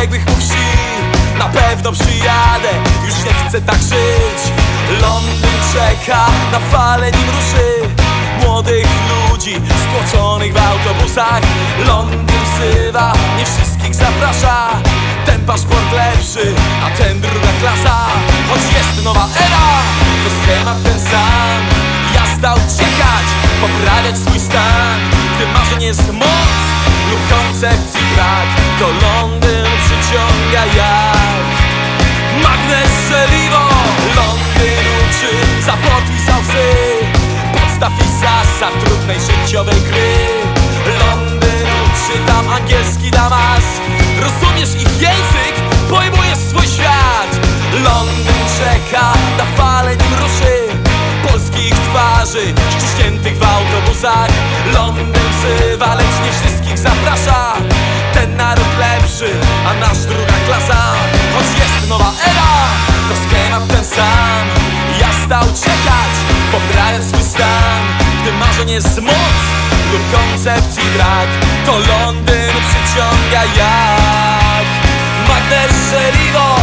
odległych mu wsi. Na pewno przyjadę, już nie chcę tak żyć. Londyn czeka na falę, nim ruszy. Młodych ludzi stłoczonych w autobusach. Londyn wzywa, nie wszystkich zaprasza. Ten paszport lepszy, a ten druga klasa. Choć jest nowa era, to schemat ten sam. Jazda uciekać, poprawiać swój stan. Gdy marzeń jest moc lub koncepcji brak, to Londyn przyciąga jak magnes żeliwo. Londyn uczy, za podpisał łzy podstaw i zasad trudnej życiowej gry. Londyn uczy, tam angielski damask. Rozumiesz ich język, pojmujesz swój świat. Londyn czeka na falę, nim ruszy. Polskich twarzy ściśniętych w autobusach. Londyn wzywa, lecz nie wszystkich zaprasza. Ten naród lepszy, a nasz druga klasa. Choć jest nowa era, to schemat ten sam. Jazda uciekać, poprawiać swój stan. Gdy marzeń jest moc lub koncepcji brak, to Londyn przyciąga jak magnes żeliwo.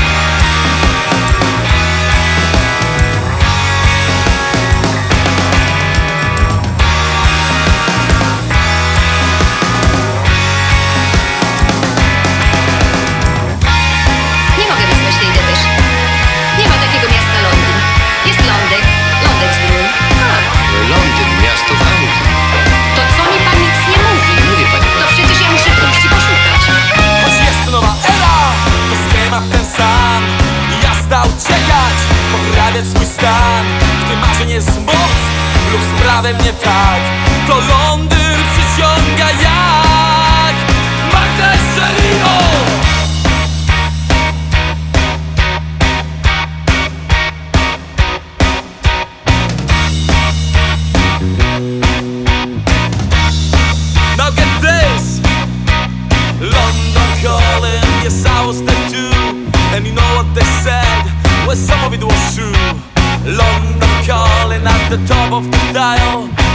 Poprawiać swój stan, gdy marzeń jest moc lub z prawem nie tak, to Londyn przyciąga jak magnes żeliwo. Now get this, London calling, yes I was there too. And you know what they said, well some of it was true. London calling at the top of the dial.